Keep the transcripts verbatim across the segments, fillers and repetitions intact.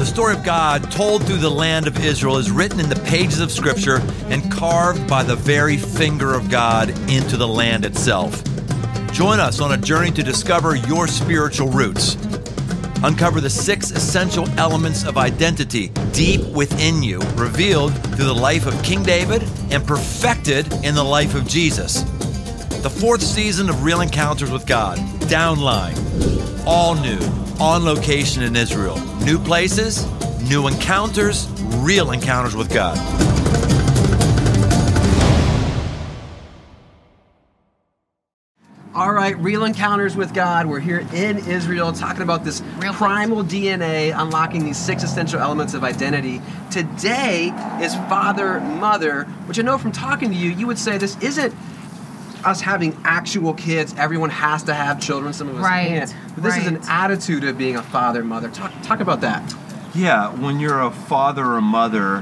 the story of God told through the land of Israel is written in the pages of Scripture and carved by the very finger of God into the land itself. Join us on a journey to discover your spiritual roots. Uncover the six essential elements of identity deep within you, revealed through the life of King David and perfected in the life of Jesus. The fourth season of Real Encounters with God, Downline, all new, on location in Israel. New places, new encounters, real encounters with God. All right, Real Encounters with God. We're here in Israel talking about this Real primal D N A, unlocking these six essential elements of identity. Today is Father, Mother, which I know from talking to you, you would say this isn't us having actual kids. Everyone has to have children. Some of us right, can't. But this right. is an attitude of being a father, mother. Talk, talk about that. Yeah, when you're a father or mother,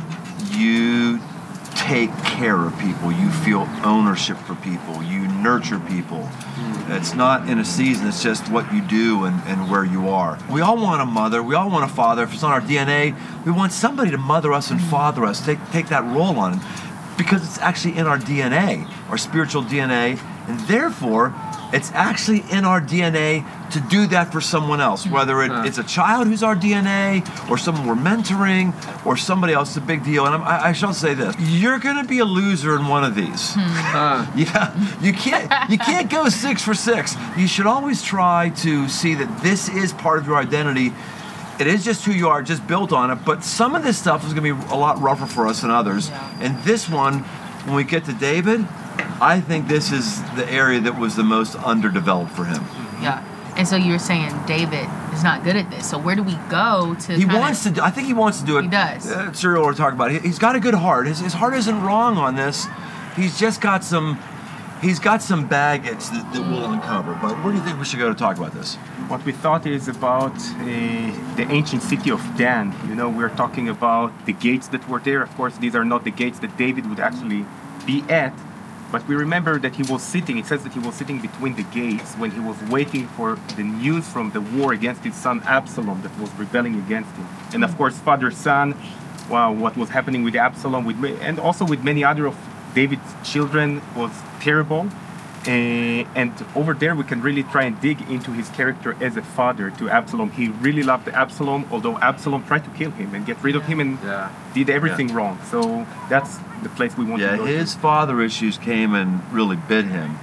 you take care of people. You feel ownership for people. You nurture people. Mm. It's not in a season, it's just what you do and, and where you are. We all want a mother. We all want a father. If it's not our D N A, we want somebody to mother us and father us, take, take that role on. Because it's actually in our D N A, our spiritual D N A, and therefore, it's actually in our D N A to do that for someone else, whether it, it's a child who's our D N A, or someone we're mentoring, or somebody else. It's a big deal. And I'm, I, I shall say this: you're going to be a loser in one of these. Uh, yeah, you can't you can't go six for six. You should always try to see that this is part of your identity. It is just who you are, just built on it. But some of this stuff is going to be a lot rougher for us than others. Yeah. And this one, when we get to David, I think this is the area that was the most underdeveloped for him. Yeah. And so you're saying David is not good at this. So where do we go to? He wants to do, I think he wants to do it. He does. Uh, Cyril we're talking about. He, he's got a good heart. His, his heart isn't wrong on this. He's just got some, he's got some baggage that, that we'll uncover. But where do you think we should go to talk about this? What we thought is about uh, the ancient city of Dan. You know, we're talking about the gates that were there. Of course, these are not the gates that David would actually be at. But we remember that he was sitting, it says that he was sitting between the gates when he was waiting for the news from the war against his son Absalom that was rebelling against him. And of course, father, son, wow, what was happening with Absalom with, and also with many other of David's children was terrible. Uh, and over there, we can really try and dig into his character as a father to Absalom. He really loved Absalom, although Absalom tried to kill him and get rid of him and yeah. did everything yeah. wrong. So that's the place we want yeah, to go. Yeah, his to. father issues came and really bit him.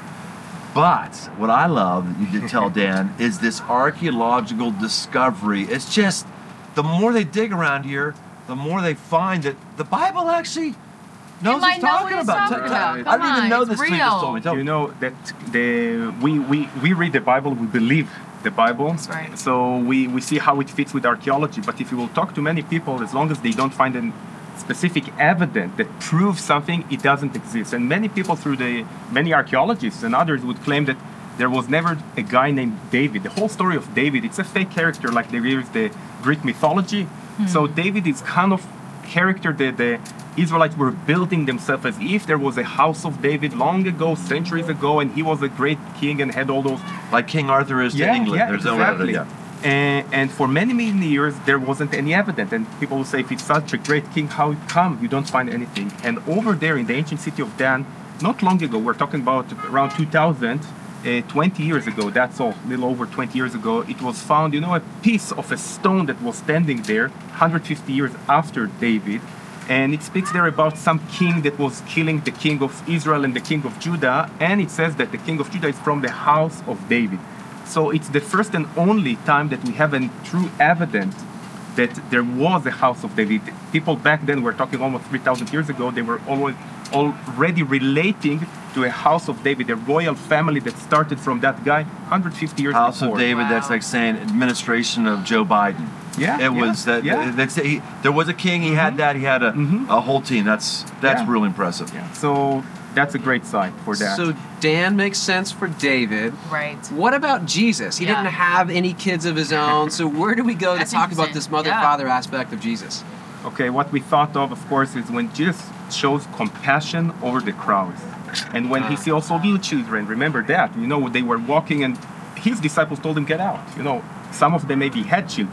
But what I love, you did tell Dan, is this archaeological discovery. It's just, the more they dig around here, the more they find that the Bible actually knows what he's talking about. Talking about. I didn't even know it's this real. thing just told me. Tell you me. know that the we, we, we read the Bible, we believe the Bible. That's right. So we, we see how it fits with archaeology. But if you will talk to many people, as long as they don't find a specific evidence that proves something, it doesn't exist. And many people through the many archaeologists and others would claim that there was never a guy named David. The whole story of David, it's a fake character like there is the Greek mythology. Hmm. So David is kind of character that the Israelites were building themselves as if there was a house of David long ago, centuries ago, and he was a great king and had all those... Like King Arthur is to yeah, England. Yeah, There's exactly. no evidence. Yeah. And, and for many, many years, there wasn't any evidence. And people will say, if it's such a great king, how come you don't find anything? And over there in the ancient city of Dan, not long ago, we're talking about around two thousand, uh, twenty years ago, that's all, a little over twenty years ago, it was found, you know, a piece of a stone that was standing there one hundred fifty years after David. And it speaks there about some king that was killing the king of Israel and the king of Judah. And it says that the king of Judah is from the house of David. So it's the first and only time that we have a true evidence that there was a house of David. People back then, we're talking almost three thousand years ago, they were always already relating to a house of David, a royal family that started from that guy one hundred fifty years house before. House of David, wow. That's like saying administration of Joe Biden. Yeah, it yeah, was that. Yeah. That's he, there was a king. He mm-hmm. had that. He had a, mm-hmm. a whole team. That's that's yeah. really impressive. Yeah. So that's a great sign for that. So Dan makes sense for David. Right. What about Jesus? He yeah. didn't have any kids of his own. So where do we go to talk about this mother-father yeah. aspect of Jesus? Okay, what we thought of, of course, is when Jesus shows compassion over the crowds. And when he sees also little children, remember that, you know, they were walking and his disciples told him, get out. You know, some of them maybe had children.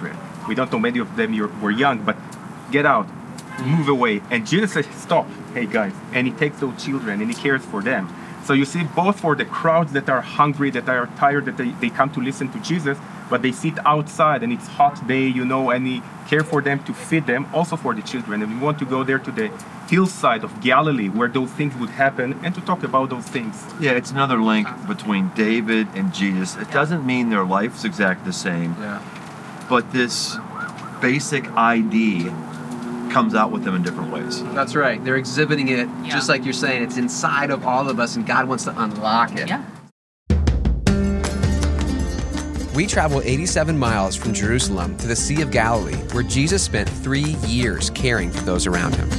We don't know, many of them you're, were young, but get out, move away. And Jesus says, stop, hey guys. And he takes those children and he cares for them. So you see, both for the crowds that are hungry, that are tired, that they, they come to listen to Jesus, but they sit outside and it's hot day, you know, and he care for them to feed them, also for the children. And we want to go there to the hillside of Galilee where those things would happen and to talk about those things. Yeah, it's another link between David and Jesus. It doesn't mean their life's exactly the same, Yeah. but this basic I D comes out with them in different ways. That's right. They're exhibiting it Yeah. just like you're saying. It's inside of all of us, and God wants to unlock it. Yeah. We travel eighty-seven miles from Jerusalem to the Sea of Galilee, where Jesus spent three years caring for those around him.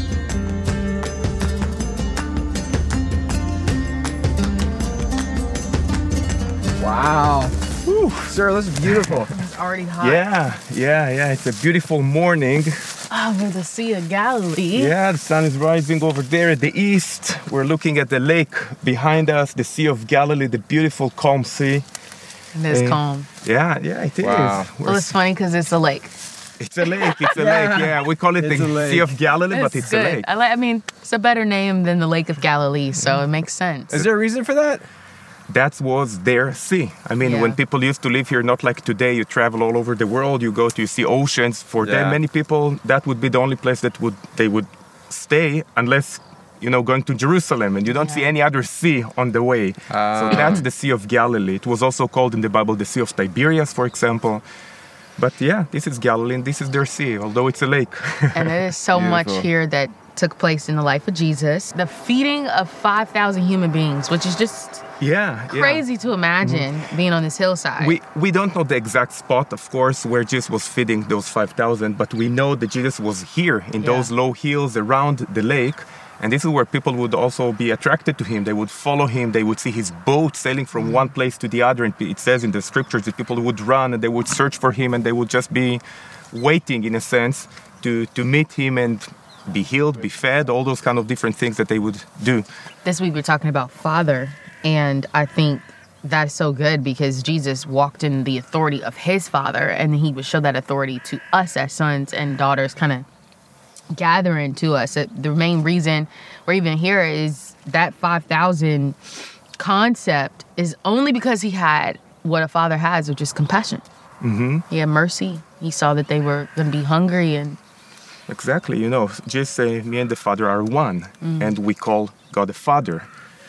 Wow. Whew, sir, this is beautiful. It's already hot. Yeah, yeah, yeah. It's a beautiful morning. Oh, we're the Sea of Galilee. Yeah, the sun is rising over there at the east. We're looking at the lake behind us, the Sea of Galilee, the beautiful calm sea. And it's Eh, calm. Yeah, yeah, it is. Wow. We're Well, it's funny because it's a lake. It's a lake. It's a lake. Yeah, we call it It's the a lake. Sea of Galilee, but it's good. a lake. I like. I mean, it's a better name than the Lake of Galilee, so it makes sense. Is there a reason for that? That was their sea. I mean, Yeah. when people used to live here, not like today, you travel all over the world, you go to see oceans. For Yeah. them, many people, that would be the only place that would they would stay, unless you know going to Jerusalem, and you don't see Yeah. any other sea on the way. Ah. So that's the Sea of Galilee. It was also called in the Bible the Sea of Tiberias, for example. But yeah, this is Galilee, and this is their sea, although it's a lake. And there is so much Beautiful. here that took place in the life of Jesus. The feeding of five thousand human beings, which is just yeah, yeah. crazy to imagine being on this hillside. We we don't know the exact spot, of course, where Jesus was feeding those five thousand, but we know that Jesus was here in Yeah. those low hills around the lake. And this is where people would also be attracted to him. They would follow him. They would see his boat sailing from one place to the other. And it says in the scriptures that people would run and they would search for him and they would just be waiting, in a sense, to, to meet him and be healed, be fed, all those kind of different things that they would do. This week we're talking about Father, and I think that's so good because Jesus walked in the authority of his Father, and he would show that authority to us as sons and daughters, kind of gathering to us. Uh, The main reason we're even here is that five thousand concept is only because he had what a father has, which is compassion. Mm-hmm. He had mercy. He saw that they were going to be hungry, and Exactly, you know, just say me and the Father are one, and we call God the Father.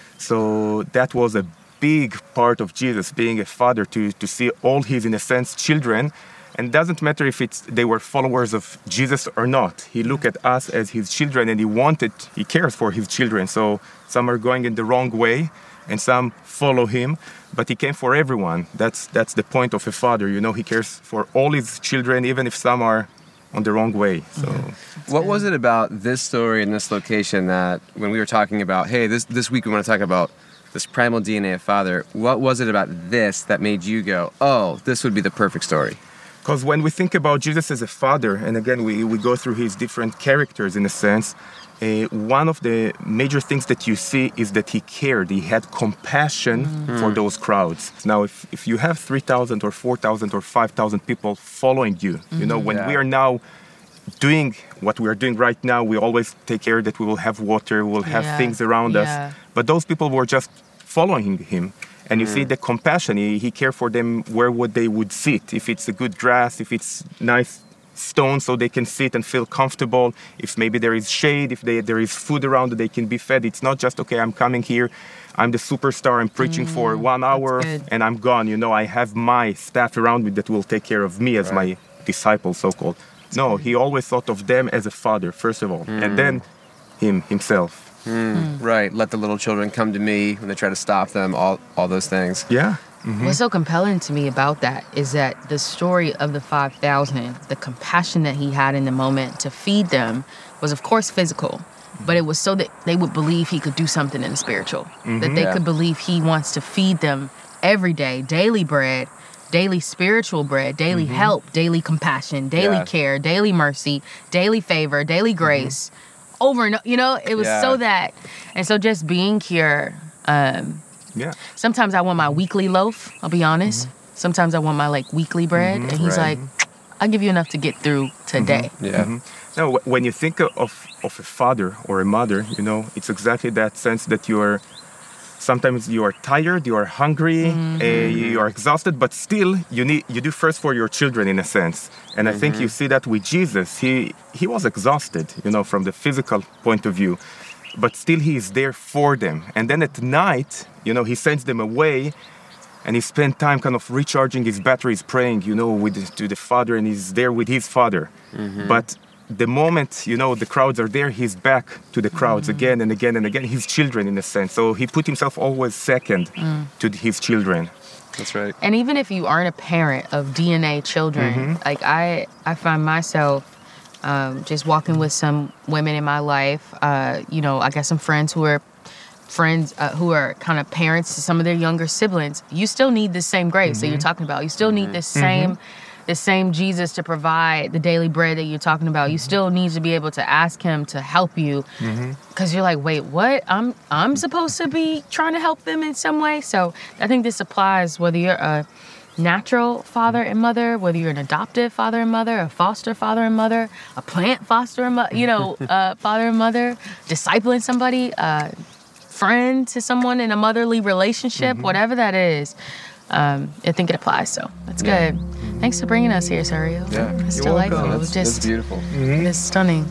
So that was a big part of Jesus, being a father, to, to see all his, in a sense, children. And it doesn't matter if it's they were followers of Jesus or not. He looked at us as his children, and he wanted, he cares for his children. So some are going in the wrong way, and some follow him, but he came for everyone. That's that's the point of a father, you know, he cares for all his children, even if some are on the wrong way. So What was it about this story and this location that when we were talking about, hey, this this week we want to talk about this primal D N A of Father, what was it about this that made you go, oh, this would be the perfect story? because when we think about Jesus as a father, and again, we, we go through his different characters in a sense, uh, one of the major things that you see is that he cared. He had compassion for those crowds. Now, if, if you have three thousand or four thousand or five thousand people following you, you know, when Yeah. we are now doing what we are doing right now, we always take care that we will have water, we will have Yeah. things around Yeah. us. But those people were just following him. And you see the compassion. He, he cared for them where would they would sit. If it's a good grass, if it's nice stone so they can sit and feel comfortable. If maybe there is shade, if they, there is food around that they can be fed. It's not just, okay, I'm coming here, I'm the superstar, I'm preaching for one hour good. and I'm gone. You know, I have my staff around me that will take care of me as my disciple, so-called. No, he always thought of them as a father, first of all, and then him, himself. Right. Let the little children come to me when they try to stop them, all all those things. Yeah. what's so compelling to me about that is that the story of the five thousand, the compassion that he had in the moment to feed them was, of course, physical, but it was so that they would believe he could do something in the spiritual, that they Yeah. could believe he wants to feed them every day, daily bread, daily spiritual bread, daily help, daily compassion, daily Yeah. care, daily mercy, daily favor, daily grace, over and o- you know, it was Yeah. so that, and so just being here, um, Yeah. sometimes I want my weekly loaf, I'll be honest. Sometimes I want my like weekly bread. And he's Right. like, I'll give you enough to get through today. Mm-hmm. Yeah. Mm-hmm. No, wh- when you think of, of a father or a mother, you know, it's exactly that sense that you are, sometimes you are tired, you are hungry, mm-hmm. uh, you are exhausted, but still you need, you do first for your children in a sense. And mm-hmm. I think you see that with Jesus. He, he was exhausted, you know, from the physical point of view, but still he is there for them. And then at night, you know, he sends them away. And he spent time kind of recharging his batteries, praying, you know, with to the Father, and he's there with his Father. Mm-hmm. But the moment, you know, the crowds are there, he's back to the crowds mm-hmm. again and again and again, his children in a sense. So he put himself always second mm. to his children. That's right. And even if you aren't a parent of D N A children, mm-hmm. like I, I find myself um, just walking with some women in my life. Uh, you know, I got some friends who are friends uh, who are kind of parents to some of their younger siblings. You still need the same grace mm-hmm. that you're talking about. You still need the same mm-hmm. the same Jesus to provide the daily bread that you're talking about. You still need to be able to ask him to help you because mm-hmm. you're like, wait, what? I'm I'm supposed to be trying to help them in some way? So I think this applies whether you're a natural father and mother, whether you're an adoptive father and mother, a foster father and mother, a plant foster and mother, you know, uh, father and mother, discipling somebody, uh, friend to someone in a motherly relationship, mm-hmm. whatever that is, um, I think it applies. So that's yeah. good. Thanks for bringing us here, Sariel. Yeah, it's You're delightful. welcome. It was that's, just that's beautiful. Mm-hmm. It's stunning.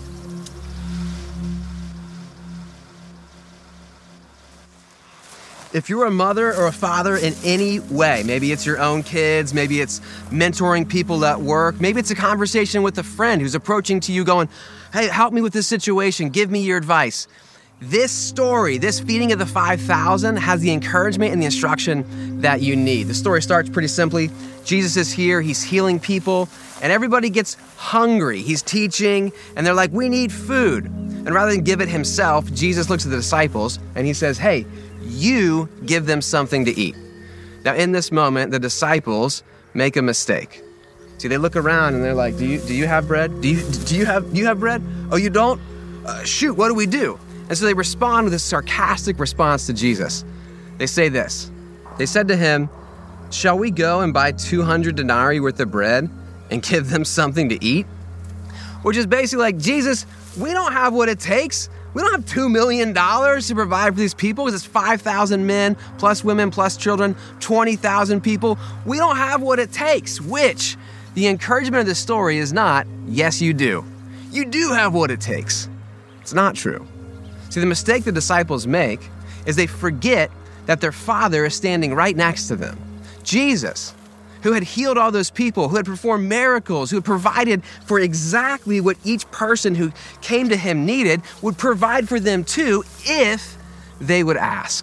If you're a mother or a father in any way, maybe it's your own kids, maybe it's mentoring people at work, maybe it's a conversation with a friend who's approaching to you going, hey, help me with this situation, give me your advice. This story, this feeding of the five thousand, has the encouragement and the instruction that you need. The story starts pretty simply. Jesus is here, he's healing people, and everybody gets hungry. He's teaching, and they're like, we need food. And rather than give it himself, Jesus looks at the disciples, and he says, hey, you give them something to eat. Now, in this moment, the disciples make a mistake. See, they look around, and they're like, do you do you have bread? Do you, do you, have, do you have bread? Oh, you don't? Uh, shoot, what do we do? And so they respond with a sarcastic response to Jesus. They say this. They said to him, shall we go and buy two hundred denarii worth of bread and give them something to eat? Which is basically like, Jesus, we don't have what it takes. We don't have two million dollars to provide for these people because it's five thousand men, plus women, plus children, twenty thousand people. We don't have what it takes, which the encouragement of this story is not, yes, you do. You do have what it takes. It's not true. See, the mistake the disciples make is they forget that their Father is standing right next to them. Jesus, who had healed all those people, who had performed miracles, who had provided for exactly what each person who came to him needed, would provide for them too if they would ask.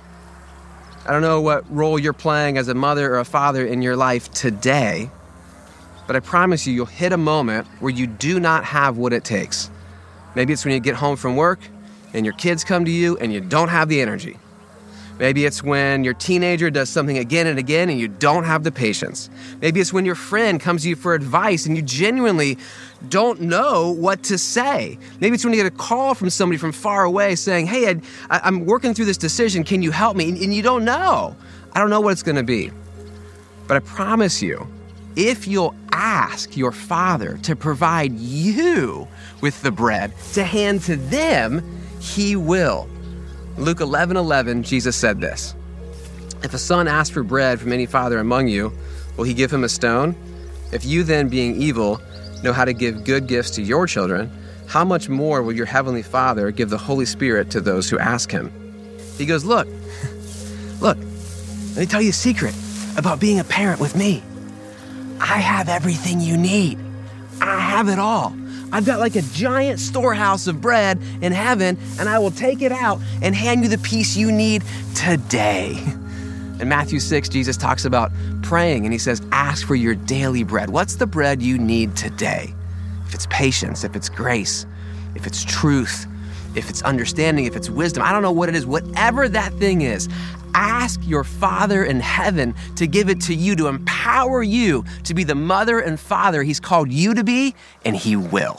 I don't know what role you're playing as a mother or a father in your life today, but I promise you, you'll hit a moment where you do not have what it takes. Maybe it's when you get home from work and your kids come to you and you don't have the energy. Maybe it's when your teenager does something again and again and you don't have the patience. Maybe it's when your friend comes to you for advice and you genuinely don't know what to say. Maybe it's when you get a call from somebody from far away saying, hey, I, I'm working through this decision, can you help me? And, and you don't know. I don't know what it's going to be. But I promise you, if you'll ask your Father to provide you with the bread to hand to them, he will. Luke eleven eleven, Jesus said this, if a son asks for bread from any father among you, will he give him a stone? If you then, being evil, know how to give good gifts to your children, how much more will your heavenly Father give the Holy Spirit to those who ask him? He goes, look, look, let me tell you a secret about being a parent with me. I have everything you need. I have it all. I've got like a giant storehouse of bread in heaven, and I will take it out and hand you the piece you need today. In Matthew six, Jesus talks about praying, and he says, ask for your daily bread. What's the bread you need today? If it's patience, if it's grace, if it's truth, if it's understanding, if it's wisdom, I don't know what it is, whatever that thing is, ask your Father in heaven to give it to you, to empower you to be the mother and father he's called you to be, and he will.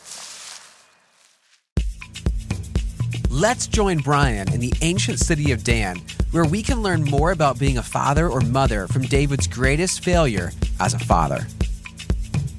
Let's join Brian in the ancient city of Dan, where we can learn more about being a father or mother from David's greatest failure as a father.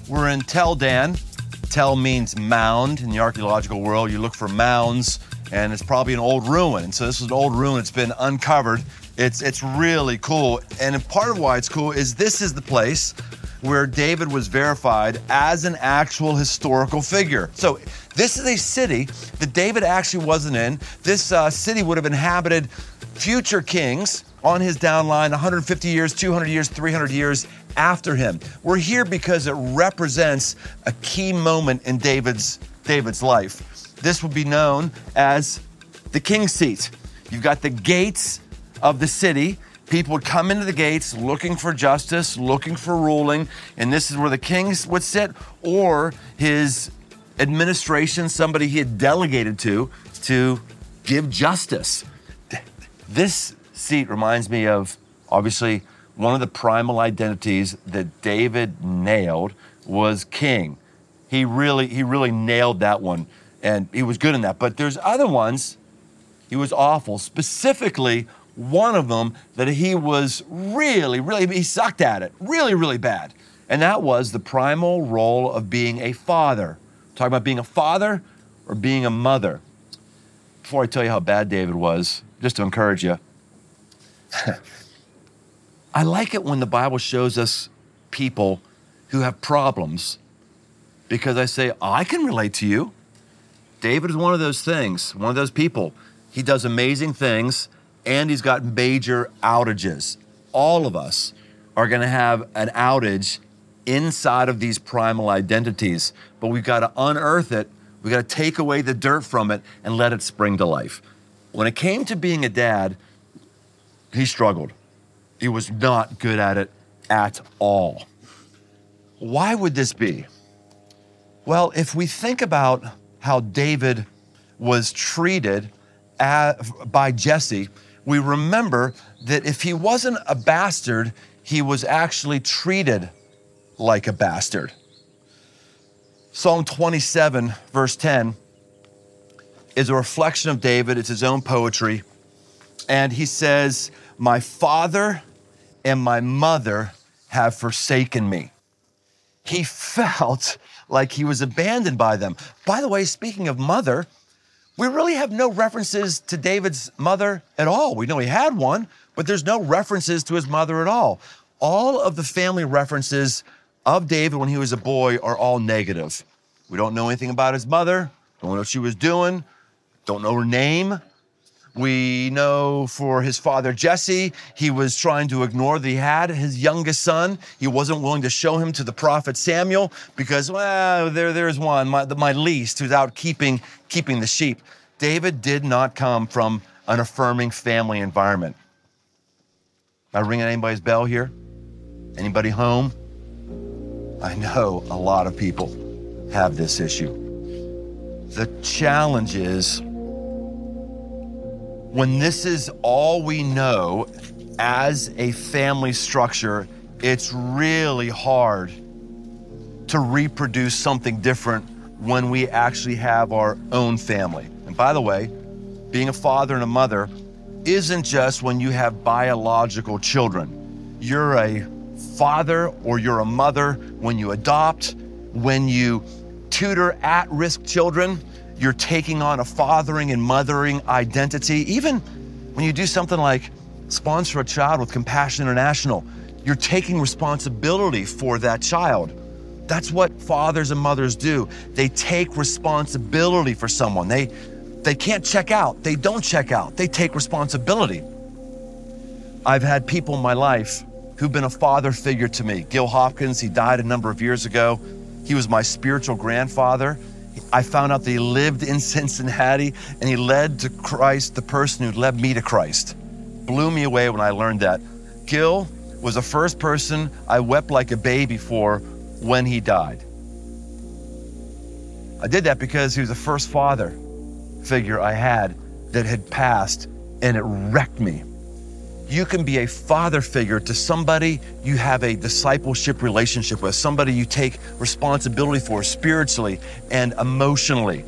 We're in Tel Dan. Tel means mound in the archaeological world. You look for mounds, and it's probably an old ruin. And so this is an old ruin. It's been uncovered. It's, it's really cool. And part of why it's cool is this is the place where David was verified as an actual historical figure. So this is a city that David actually wasn't in. This uh, city would have inhabited future kings on his downline one hundred fifty years, two hundred years, three hundred years after him. We're here because it represents a key moment in David's, David's life. This would be known as the king's seat. You've got the gates of the city. People would come into the gates looking for justice, looking for ruling, and this is where the kings would sit, or his administration, somebody he had delegated to, to give justice. This seat reminds me of, obviously, one of the primal identities that David nailed was king. He really, he really nailed that one, and he was good in that. But there's other ones he was awful, specifically one of them that he was really, really, he sucked at it, really, really bad. And that was the primal role of being a father. Talking about being a father or being a mother. Before I tell you how bad David was, just to encourage you, I like it when the Bible shows us people who have problems, because I say, oh, I can relate to you. David is one of those things, one of those people. He does amazing things, and he's got major outages. All of us are gonna have an outage inside of these primal identities, but we've gotta unearth it, we gotta take away the dirt from it and let it spring to life. When it came to being a dad, he struggled. He was not good at it at all. Why would this be? Well, if we think about how David was treated at, by Jesse, we remember that if he wasn't a bastard, he was actually treated like a bastard. Psalm twenty-seven, verse ten, is a reflection of David. It's his own poetry. And he says, my father and my mother have forsaken me. He felt like he was abandoned by them. By the way, speaking of mother, we really have no references to David's mother at all. We know he had one, but there's no references to his mother at all. All of the family references of David when he was a boy are all negative. We don't know anything about his mother, don't know what she was doing, don't know her name. We know for his father, Jesse, he was trying to ignore that he had his youngest son. He wasn't willing to show him to the prophet Samuel because, well, there, there's one, my, my least, who's out keeping, keeping the sheep. David did not come from an affirming family environment. Am I ringing anybody's bell here? Anybody home? I know a lot of people have this issue. The challenge is, when this is all we know as a family structure, it's really hard to reproduce something different when we actually have our own family. And by the way, being a father and a mother isn't just when you have biological children. You're a father or you're a mother when you adopt, when you tutor at-risk children. You're taking on a fathering and mothering identity. Even when you do something like sponsor a child with Compassion International, you're taking responsibility for that child. That's what fathers and mothers do. They take responsibility for someone. They, they can't check out. They don't check out. They take responsibility. I've had people in my life who've been a father figure to me. Gil Hopkins, he died a number of years ago. He was my spiritual grandfather. I found out that he lived in Cincinnati and he led to Christ the person who led me to Christ. Blew me away when I learned that. Gil was the first person I wept like a baby for when he died. I did that because he was the first father figure I had that had passed, and it wrecked me. You can be a father figure to somebody you have a discipleship relationship with, somebody you take responsibility for spiritually and emotionally.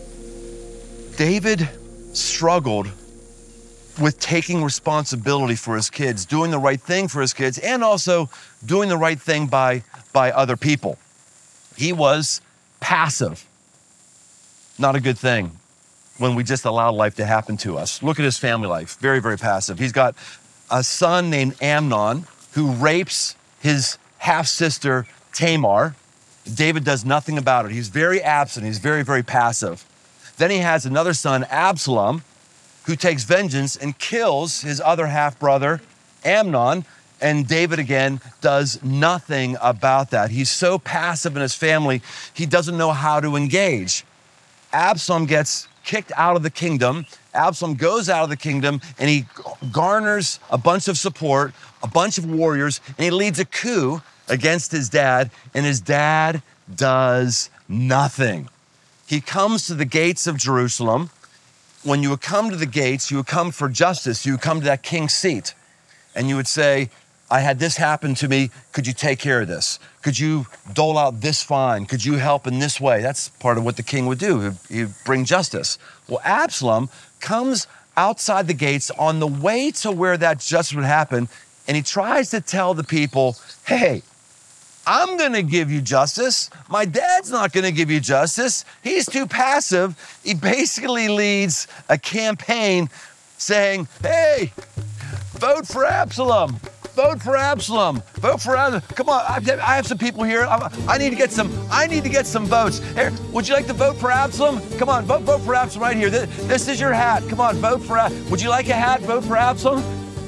David struggled with taking responsibility for his kids, doing the right thing for his kids, and also doing the right thing by, by other people. He was passive. Not a good thing when we just allow life to happen to us. Look at his family life, very, very passive. He's got a son named Amnon who rapes his half-sister Tamar. David does nothing about it. He's very absent. He's very, very passive. Then he has another son, Absalom, who takes vengeance and kills his other half-brother, Amnon, and David, again, does nothing about that. He's so passive in his family, he doesn't know how to engage. Absalom gets kicked out of the kingdom. Absalom goes out of the kingdom and he garners a bunch of support, a bunch of warriors, and he leads a coup against his dad, and his dad does nothing. He comes to the gates of Jerusalem. When you would come to the gates, you would come for justice. You would come to that king's seat and you would say, I had this happen to me. Could you take care of this? Could you dole out this fine? Could you help in this way? That's part of what the king would do. He'd, he'd bring justice. Well, Absalom comes outside the gates on the way to where that justice would happen, and he tries to tell the people, hey, I'm gonna give you justice. My dad's not gonna give you justice. He's too passive. He basically leads a campaign saying, hey, vote for Absalom. Vote for Absalom. Vote for Absalom. Come on, I have some people here. I need to get some. I need to get some votes. Here, would you like to vote for Absalom? Come on, vote, vote for Absalom right here. This, this is your hat. Come on, vote for. Would you like a hat? Vote for Absalom.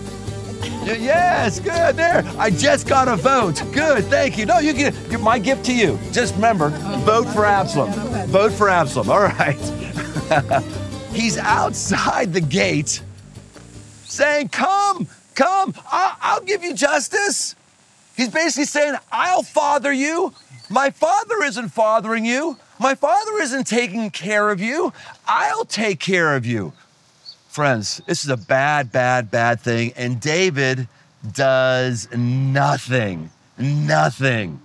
Yes, good. There, I just got a vote. Good, thank you. No, you can. My gift to you. Just remember, vote for Absalom. Vote for Absalom. All right. He's outside the gate, saying, "Come." Come, I'll, I'll give you justice. He's basically saying, I'll father you. My father isn't fathering you. My father isn't taking care of you. I'll take care of you. Friends, this is a bad, bad, bad thing. And David does nothing, nothing.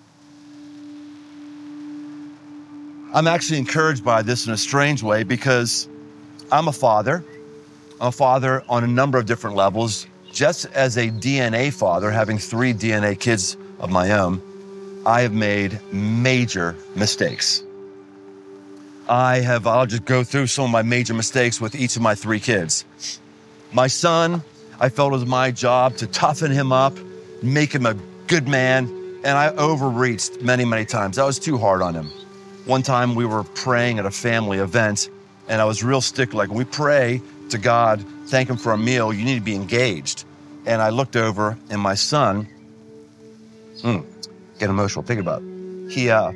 I'm actually encouraged by this in a strange way because I'm a father. I'm a father on a number of different levels. Just as a D N A father, having three D N A kids of my own, I have made major mistakes. I have, I'll just go through some of my major mistakes with each of my three kids. My son, I felt it was my job to toughen him up, make him a good man, and I overreached many, many times. I was too hard on him. One time we were praying at a family event, and I was real stickler. Like, when we pray to God, thank him for a meal, you need to be engaged. And I looked over, and my son, mm, get emotional, think about it. He, uh,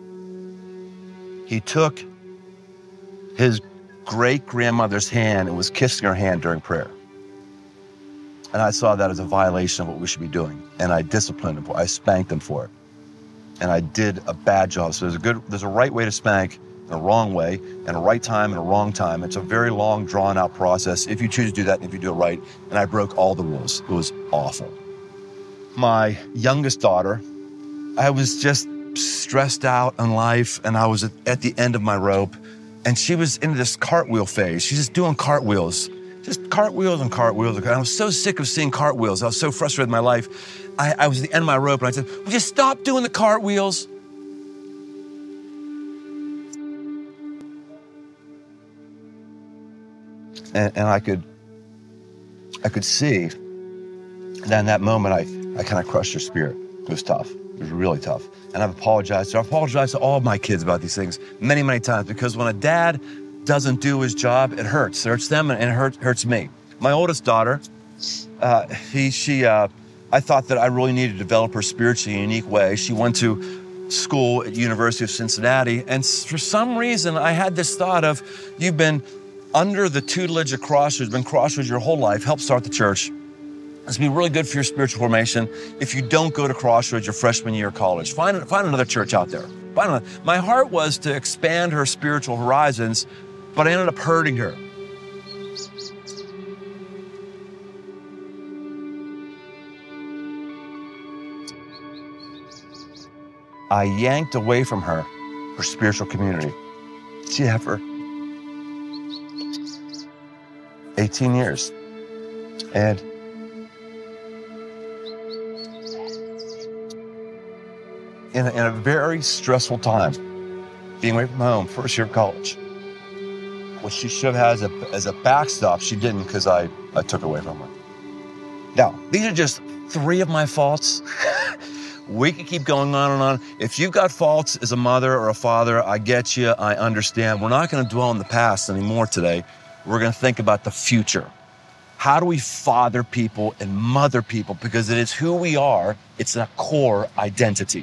he took his great-grandmother's hand and was kissing her hand during prayer. And I saw that as a violation of what we should be doing. And I disciplined him for it. I spanked him for it. And I did a bad job. So there's a good, there's a right way to spank, and a wrong way, and a right time and a wrong time. It's a very long, drawn-out process if you choose to do that and if you do it right. And I broke all the rules. It was awful. My youngest daughter, I was just stressed out in life, and I was at the end of my rope, and she was in this cartwheel phase. She's just doing cartwheels, just cartwheels and cartwheels. And I was so sick of seeing cartwheels. I was so frustrated with my life. I, I was at the end of my rope, and I said, would you stop doing the cartwheels? And, and I could, I could see that in that moment, I, I kind of crushed her spirit. It was tough. It was really tough. And I've apologized. I've apologized to all of my kids about these things many, many times, because when a dad doesn't do his job, it hurts. It hurts them and it hurts, hurts me. My oldest daughter, uh, he, she, uh, I thought that I really needed to develop her spiritually in a unique way. She went to school at University of Cincinnati, and for some reason, I had this thought of, you've been under the tutelage of Crossroads, been Crossroads your whole life, help start the church. It's gonna be really good for your spiritual formation if you don't go to Crossroads your freshman year of college. Find, find another church out there. Find another. My heart was to expand her spiritual horizons, but I ended up hurting her. I yanked away from her her spiritual community. She had for eighteen years. And in a, in a very stressful time, being away from home, first year of college. What she should have had as a, as a backstop, she didn't because I, I took away from her. Now, these are just three of my faults. We could keep going on and on. If you've got faults as a mother or a father, I get you, I understand. We're not going to dwell on the past anymore today. We're going to think about the future. How do we father people and mother people? Because it is who we are. It's a core identity.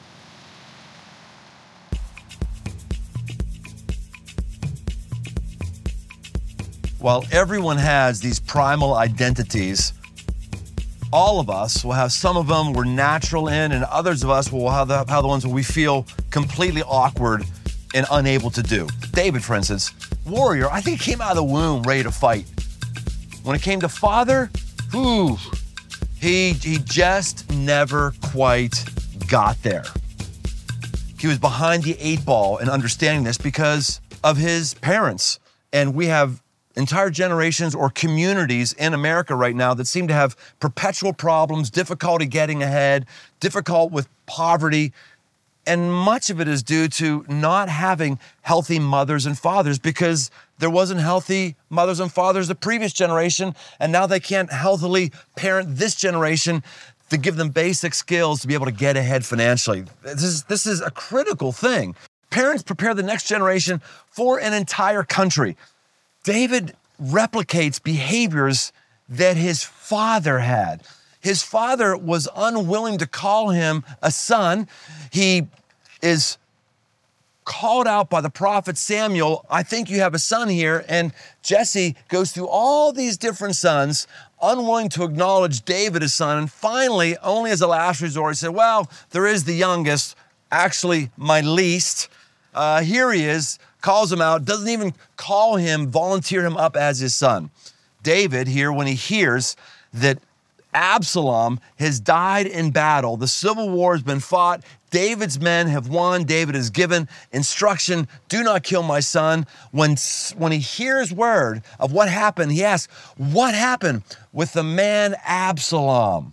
While everyone has these primal identities, all of us will have some of them we're natural in, and others of us will have the, have the ones where we feel completely awkward and unable to do. David, for instance, warrior, I think he came out of the womb ready to fight. When it came to father, whew, he, he just never quite got there. He was behind the eight ball in understanding this because of his parents. And we have entire generations or communities in America right now that seem to have perpetual problems, difficulty getting ahead, difficult with poverty. And much of it is due to not having healthy mothers and fathers because there wasn't healthy mothers and fathers the previous generation, and now they can't healthily parent this generation to give them basic skills to be able to get ahead financially. This is, this is a critical thing. Parents prepare the next generation for an entire country. David replicates behaviors that his father had. His father was unwilling to call him a son. He is called out by the prophet Samuel, I think you have a son here, and Jesse goes through all these different sons, unwilling to acknowledge David as son, and finally, only as a last resort, he said, well, there is the youngest, actually my least. Uh, here he is, calls him out, doesn't even call him, volunteer him up as his son. David here, when he hears that Absalom has died in battle, the civil war has been fought, David's men have won, David has given instruction, do not kill my son. When, when he hears word of what happened, he asks, what happened with the man Absalom?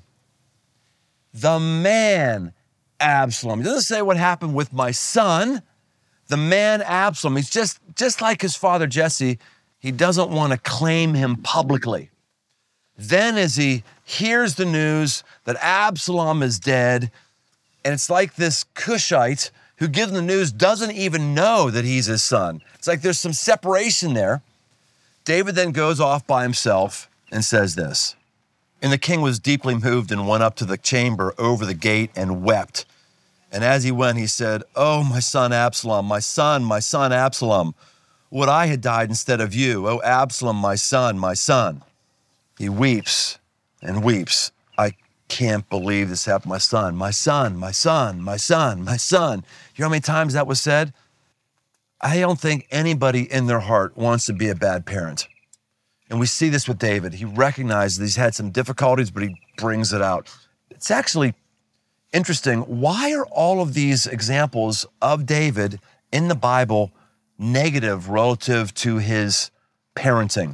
The man Absalom. He doesn't say what happened with my son. The man Absalom, he's just, just like his father Jesse, he doesn't want to claim him publicly. Then as he hears the news that Absalom is dead, and it's like this Cushite who gives him the news doesn't even know that he's his son. It's like there's some separation there. David then goes off by himself and says this, and the king was deeply moved and went up to the chamber over the gate and wept. And as he went, he said, oh, my son Absalom, my son, my son Absalom, would I had died instead of you. Oh, Absalom, my son, my son. He weeps and weeps. I can't believe this happened to my son. My son, my son, my son, my son. You know how many times that was said? I don't think anybody in their heart wants to be a bad parent. And we see this with David. He recognizes he's had some difficulties, but he brings it out. It's actually interesting. Why are all of these examples of David in the Bible negative relative to his parenting?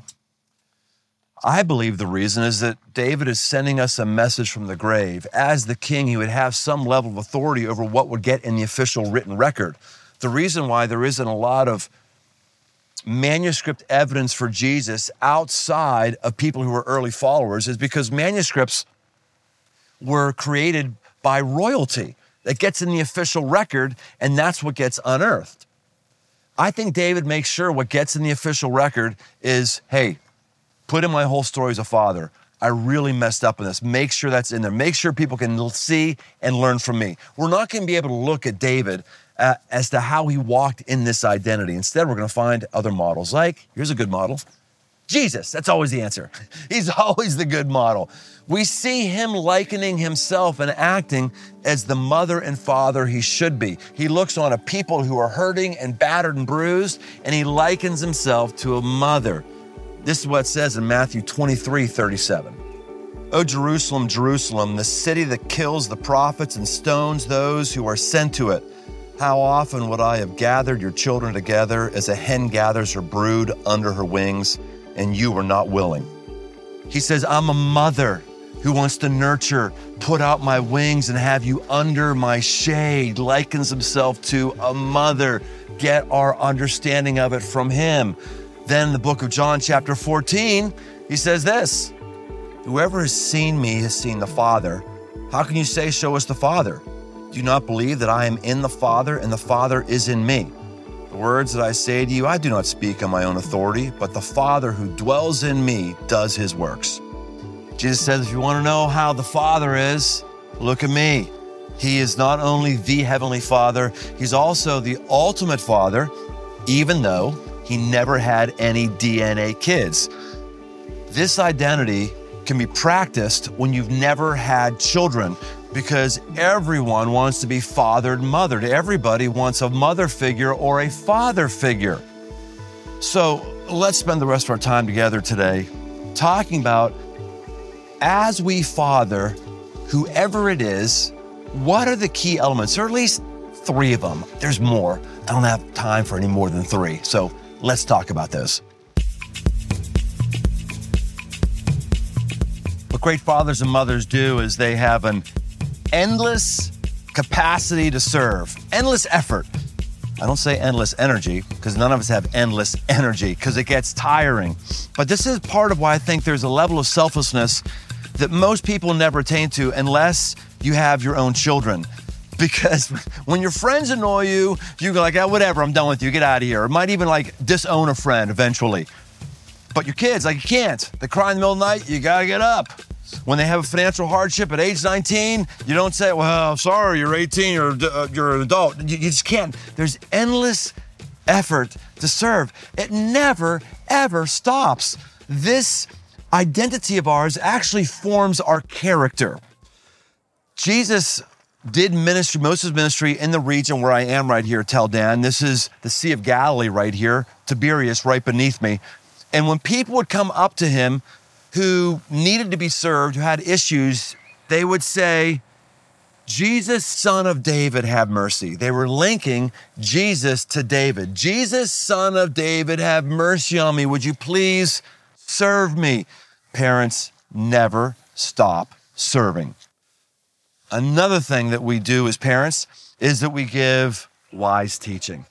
I believe the reason is that David is sending us a message from the grave. As the king, he would have some level of authority over what would get in the official written record. The reason why there isn't a lot of manuscript evidence for Jesus outside of people who were early followers is because manuscripts were created by royalty that gets in the official record, and that's what gets unearthed. I think David makes sure what gets in the official record is, hey, put in my whole story as a father. I really messed up in this. Make sure that's in there. Make sure people can see and learn from me. We're not going to be able to look at David uh, as to how he walked in this identity. Instead, we're going to find other models. Like, here's a good model. Jesus, that's always the answer. He's always the good model. We see him likening himself and acting as the mother and father he should be. He looks on a people who are hurting and battered and bruised, and he likens himself to a mother. This is what it says in Matthew twenty-three thirty-seven. O Jerusalem, Jerusalem, the city that kills the prophets and stones those who are sent to it. How often would I have gathered your children together as a hen gathers her brood under her wings, and you were not willing. He says, I'm a mother who wants to nurture, put out my wings and have you under my shade, likens himself to a mother. Get our understanding of it from him. Then in the book of John chapter fourteen, he says this, whoever has seen me has seen the Father. How can you say, show us the Father? Do you not believe that I am in the Father and the Father is in me? The words that I say to you, I do not speak on my own authority, but the Father who dwells in me does his works. Jesus says, if you want to know how the Father is, look at me. He is not only the Heavenly Father, he's also the ultimate Father, even though he never had any D N A kids. This identity can be practiced when you've never had children, because everyone wants to be fathered and mothered. Everybody wants a mother figure or a father figure. So let's spend the rest of our time together today talking about, as we father whoever it is, what are the key elements, or at least three of them? There's more. I don't have time for any more than three. So let's talk about this. What great fathers and mothers do is they have an endless capacity to serve, endless effort. I don't say endless energy, because none of us have endless energy, because it gets tiring. But this is part of why I think there's a level of selflessness that most people never attain to unless you have your own children. Because when your friends annoy you, you go like, oh, whatever, I'm done with you, get out of here. It might even like disown a friend eventually. But your kids, like, you can't. They cry in the middle of the night, you gotta get up. When they have a financial hardship at age nineteen, you don't say, well, sorry, you're eighteen, you're, uh, you're an adult. You, you just can't. There's endless effort to serve. It never, ever stops. This identity of ours actually forms our character. Jesus did ministry, most of his ministry in the region where I am right here, Tel Dan. This is the Sea of Galilee right here, Tiberias right beneath me. And when people would come up to him who needed to be served, who had issues, they would say, Jesus, son of David, have mercy. They were linking Jesus to David. Jesus, son of David, have mercy on me. Would you please serve me? Parents never stop serving. Another thing that we do as parents is that we give wise teaching.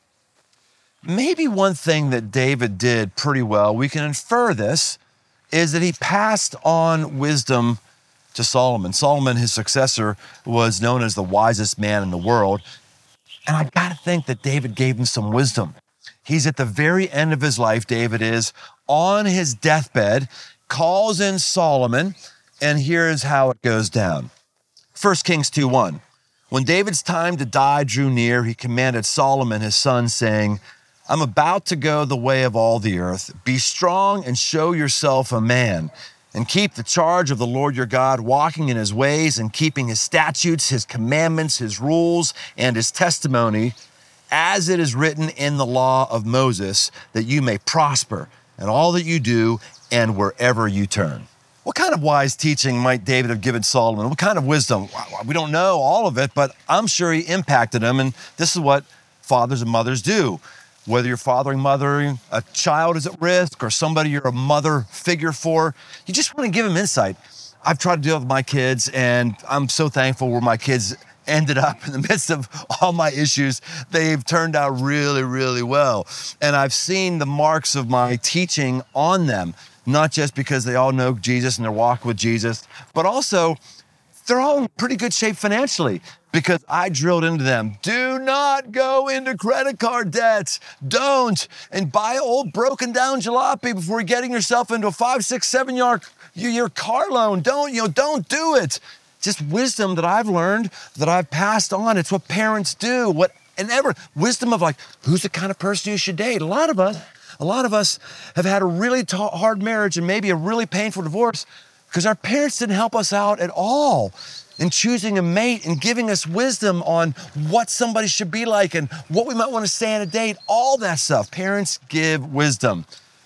Maybe one thing that David did pretty well, we can infer this, is that he passed on wisdom to Solomon. Solomon, his successor, was known as the wisest man in the world. And I gotta think that David gave him some wisdom. He's at the very end of his life, David is, on his deathbed, calls in Solomon, and here's how it goes down. First Kings two one. When David's time to die drew near, he commanded Solomon, his son, saying, I'm about to go the way of all the earth. Be strong and show yourself a man, and keep the charge of the Lord your God, walking in his ways and keeping his statutes, his commandments, his rules, and his testimony, as it is written in the law of Moses, that you may prosper in all that you do and wherever you turn. What kind of wise teaching might David have given Solomon? What kind of wisdom? We don't know all of it, but I'm sure he impacted him, and this is what fathers and mothers do. Whether you're fathering, mothering, a child is at risk, or somebody you're a mother figure for, you just want to give them insight. I've tried to do it with my kids, and I'm so thankful where my kids ended up in the midst of all my issues. They've turned out really, really well. And I've seen the marks of my teaching on them, not just because they all know Jesus and they're walking with Jesus, but also they're all in pretty good shape financially, because I drilled into them, do not go into credit card debts. Don't. And buy old broken down jalopy before getting yourself into a five, six, seven year, year car loan. Don't, you know, don't do it. Just wisdom that I've learned, that I've passed on. It's what parents do. What, and ever, wisdom of like, who's the kind of person you should date? A lot of us, a lot of us have had a really t- hard marriage and maybe a really painful divorce because our parents didn't help us out at all in choosing a mate and giving us wisdom on what somebody should be like and what we might want to say on a date, all that stuff. Parents give wisdom.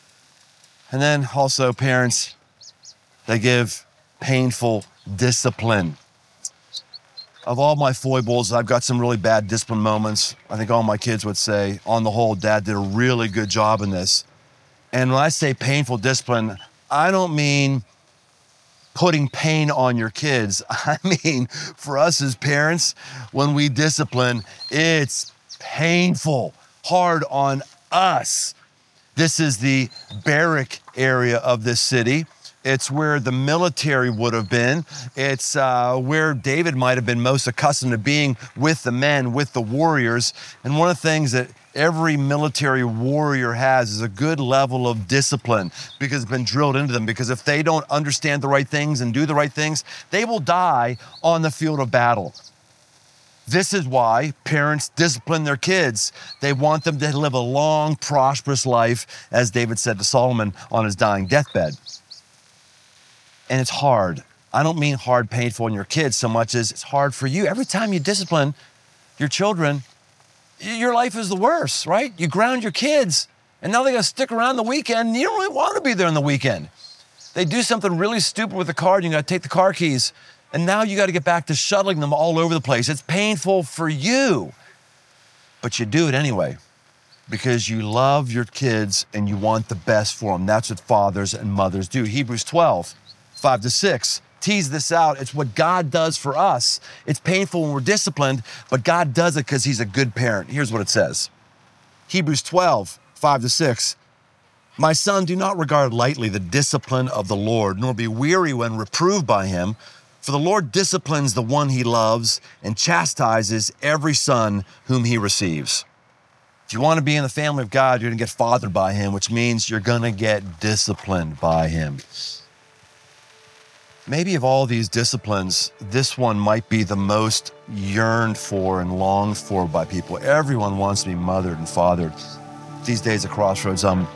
And then also parents, they give painful discipline. Of all my foibles, I've got some really bad discipline moments. I think all my kids would say, on the whole, Dad did a really good job in this. And when I say painful discipline, I don't mean putting pain on your kids. I mean, for us as parents, when we discipline, it's painful, hard on us. This is the barrack area of this city. It's where the military would have been. It's uh, where David might have been most accustomed to being with the men, with the warriors. And one of the things that every military warrior has is a good level of discipline because it's been drilled into them. Because if they don't understand the right things and do the right things, they will die on the field of battle. This is why parents discipline their kids. They want them to live a long, prosperous life, as David said to Solomon on his dying deathbed. And it's hard. I don't mean hard, painful on your kids so much as it's hard for you. Every time you discipline your children, your life is the worst, right? You ground your kids, and now they got to stick around the weekend, and you don't really want to be there on the weekend. They do something really stupid with the car, and you got to take the car keys, and now you got to get back to shuttling them all over the place. It's painful for you, but you do it anyway because you love your kids and you want the best for them. That's what fathers and mothers do. Hebrews twelve, five to six. Tease this out. It's what God does for us. It's painful when we're disciplined, but God does it because he's a good parent. Here's what it says. Hebrews twelve, five to six. My son, do not regard lightly the discipline of the Lord, nor be weary when reproved by him. For the Lord disciplines the one he loves and chastises every son whom he receives. If you want to be in the family of God, you're going to get fathered by him, which means you're going to get disciplined by him. Maybe of all these disciplines, this one might be the most yearned for and longed for by people. Everyone wants to be mothered and fathered. These days at Crossroads, I'm,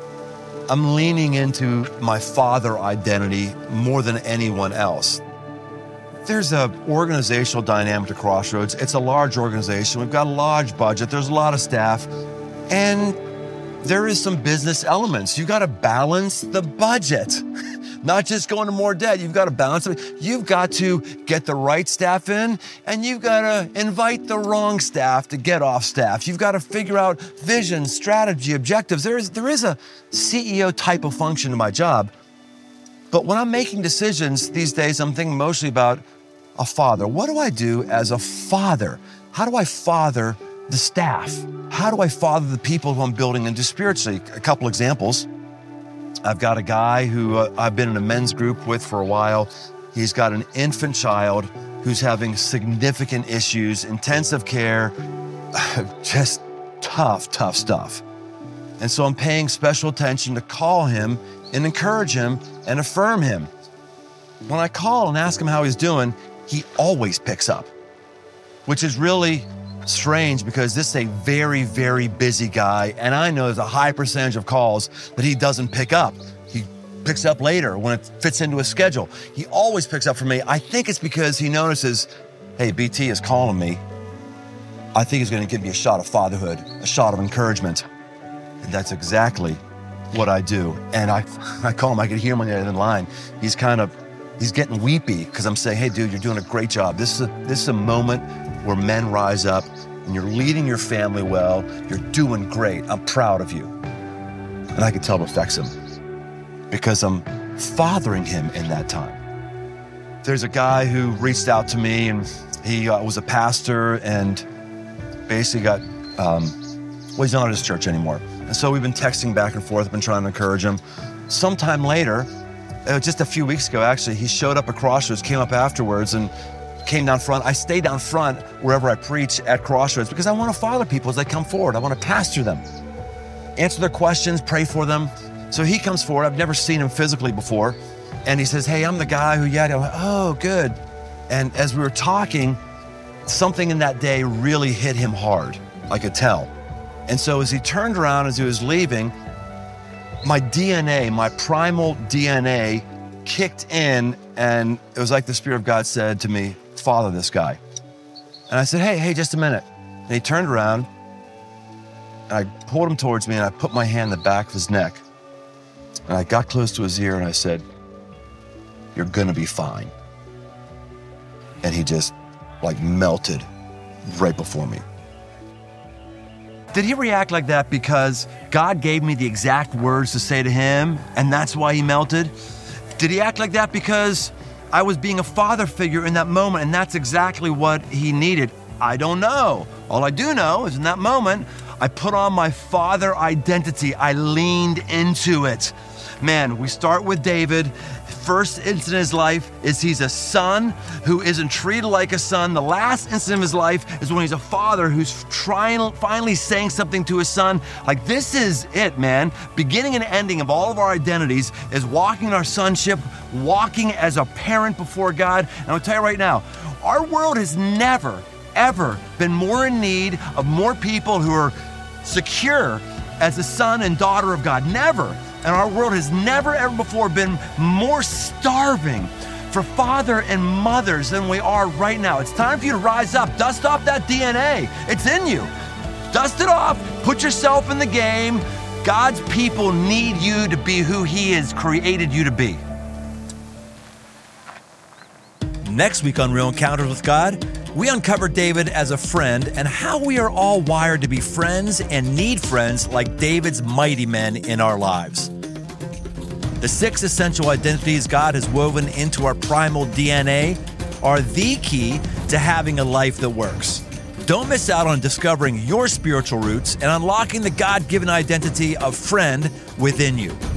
I'm leaning into my father identity more than anyone else. There's an organizational dynamic to Crossroads. It's a large organization. We've got a large budget. There's a lot of staff. And there is some business elements. You've got to balance the budget. Not just going to more debt, you've got to balance it. You've got to get the right staff in, and you've got to invite the wrong staff to get off staff. You've got to figure out vision, strategy, objectives. There is, there is a C E O type of function to my job. But when I'm making decisions these days, I'm thinking mostly about a father. What do I do as a father? How do I father the staff? How do I father the people who I'm building into spiritually? A couple examples. I've got a guy who uh, I've been in a men's group with for a while. He's got an infant child who's having significant issues, intensive care, just tough, tough stuff. And so I'm paying special attention to call him and encourage him and affirm him. When I call and ask him how he's doing, he always picks up, which is really strange because this is a very, very busy guy, and I know there's a high percentage of calls that he doesn't pick up. He picks up later when it fits into his schedule. He always picks up for me. I think it's because he notices, hey, B T is calling me. I think he's going to give me a shot of fatherhood, a shot of encouragement. And that's exactly what I do. And I, I call him, I can hear him on the other line. He's kind of, he's getting weepy because I'm saying, hey, dude, you're doing a great job. This is a, this is a moment where men rise up and you're leading your family well. You're doing great. I'm proud of you. And I can tell it affects him because I'm fathering him in that time. There's a guy who reached out to me, and he uh, was a pastor and basically got, um, well, he's not at his church anymore. And so we've been texting back and forth. I've been trying to encourage him. Sometime later, uh, just a few weeks ago, actually, he showed up at Crossroads, came up afterwards, and came down front. I stay down front wherever I preach at Crossroads because I want to father people as they come forward. I want to pastor them, answer their questions, pray for them. So he comes forward. I've never seen him physically before. And he says, hey, I'm the guy who, yeah, I'm like, oh, good. And as we were talking, something in that day really hit him hard. I could tell. And so as he turned around, as he was leaving, my D N A, my primal D N A kicked in, and it was like the Spirit of God said to me, father this guy. And I said, hey, hey, just a minute. And he turned around, and I pulled him towards me, and I put my hand in the back of his neck. And I got close to his ear, and I said, you're gonna be fine. And he just like melted right before me. Did he react like that because God gave me the exact words to say to him, and that's why he melted? Did he act like that because I was being a father figure in that moment and that's exactly what he needed? I don't know. All I do know is in that moment, I put on my father identity. I leaned into it. Man, we start with David. First incident in his life is he's a son who isn't treated like a son. The last incident of his life is when he's a father who's trying, finally saying something to his son. Like, this is it, man. Beginning and ending of all of our identities is walking in our sonship, walking as a parent before God. And I'll tell you right now, our world has never, ever been more in need of more people who are secure as a son and daughter of God. Never. And our world has never ever before been more starving for father and mothers than we are right now. It's time for you to rise up. Dust off that D N A. It's in you. Dust it off. Put yourself in the game. God's people need you to be who He has created you to be. Next week on Real Encounters with God, we uncover David as a friend and how we are all wired to be friends and need friends like David's mighty men in our lives. The six essential identities God has woven into our primal D N A are the key to having a life that works. Don't miss out on discovering your spiritual roots and unlocking the God-given identity of friend within you.